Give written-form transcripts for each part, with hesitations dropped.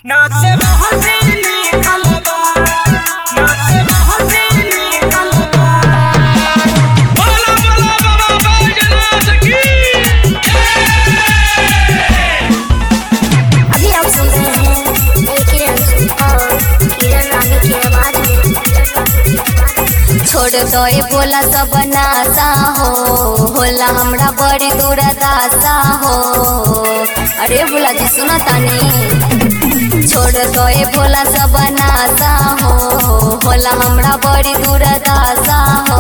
छोड़ दो भोला सब नासा हो होला हमरा बड़ी दूर दासा हो। अरे भोला जी सुना तानी छोड़ दो भोला सब नासा हो होला हमरा बड़ी दूर दासा हो।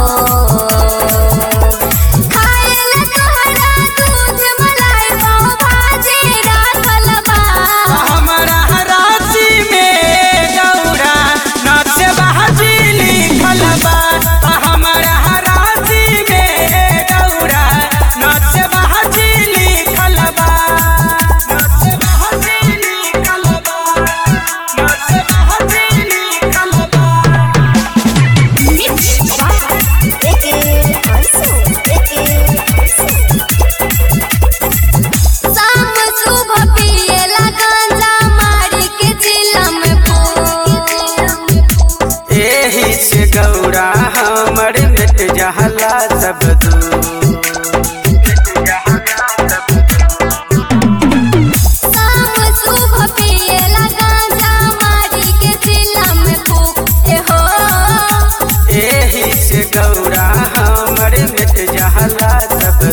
गौरा हमर मिट जहला सब एही से गौरा हमर मिट जहला सब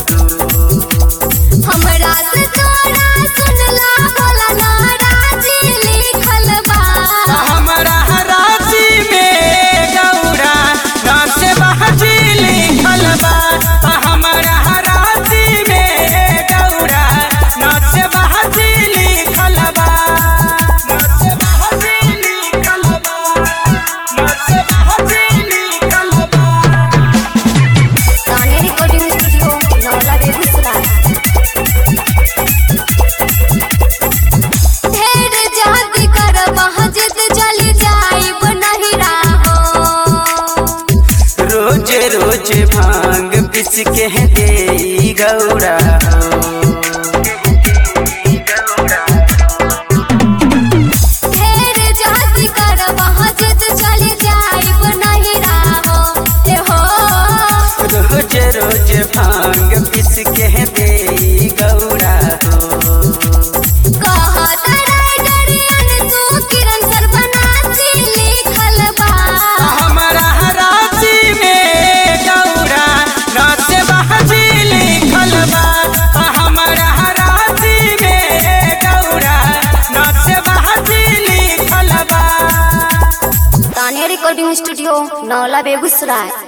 हमरा से तोरा सुनला भोला नाराजी लिखल बा। हमरा राजी में गौरा नाम से बाजी लिखल बा। हमरा राजी में गौरा नाम से बाजी लिखल बा। नाम से बाजी लिखल बा। नाम से बाजी लिखल बा। ताने रिकॉर्डिंग स्टूडियो नौला बेगूसराय। ढेर जाति करब जिद चली जाइब नहीं राहो। रोज रोज भांग पिस के दे गौरा ढेर जाति करब जिद चली जाइब नहीं राहो। रोज रोज भांग पिस के दे गौरा हमरा राजी में गौरा नाम से बाजी लिखल बा। हमरा राजी में गौरा नाम से बाजी लिखल बा। ताने रिकॉर्डिंग स्टूडियो नौला बेगूसराय।